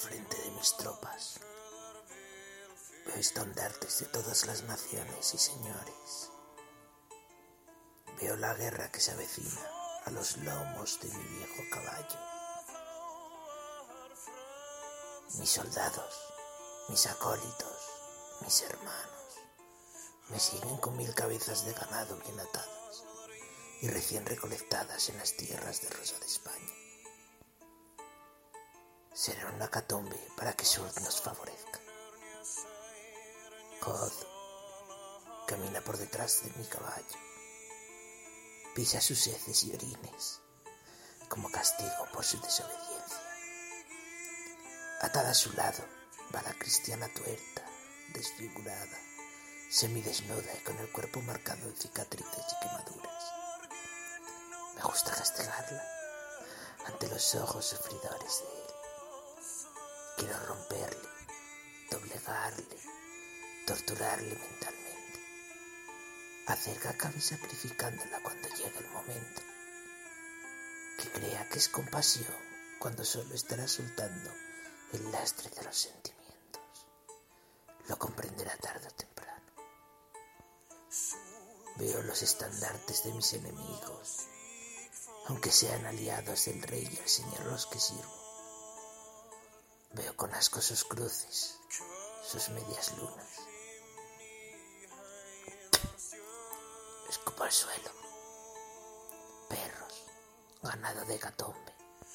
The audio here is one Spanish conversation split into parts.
frente de mis tropas. Veo estandartes de todas las naciones y señores. Veo la guerra que se avecina a los lomos de mi viejo caballo. Mis soldados, mis acólitos, mis hermanos, me siguen con 1000 cabezas de ganado bien atadas y recién recolectadas en las tierras de Rosa de España. Será una hecatombe para que Surt nos favorezca. Cod camina por detrás de mi caballo, pisa sus heces y orines como castigo por su desobediencia. Atada a su lado va la cristiana tuerta, desfigurada, semidesnuda y con el cuerpo marcado de cicatrices y quemaduras. Me gusta castigarla ante los ojos sufridores de él. Quiero romperle, doblegarle, torturarle mentalmente, hacer que acabe sacrificándola cuando llegue el momento, que crea que es compasión cuando solo estará soltando el lastre de los sentimientos. Lo comprenderá tarde o temprano. Veo los estandartes de mis enemigos, aunque sean aliados del rey y el señor a los que sirvo. Veo con asco sus cruces, sus medias lunas. Escupo al suelo. Perros, ganado de hecatombe.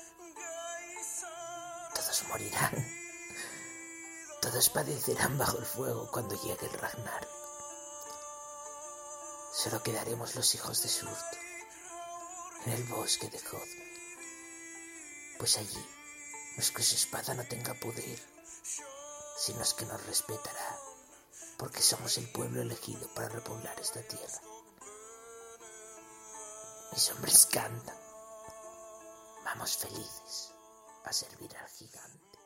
Todos morirán. Todos padecerán bajo el fuego cuando llegue el Ragnar. Solo quedaremos los hijos de Surt en el bosque de Hothmir, pues allí no es que su espada no tenga poder, sino es que nos respetará, porque somos el pueblo elegido para repoblar esta tierra. Mis hombres cantan, vamos felices a servir al gigante.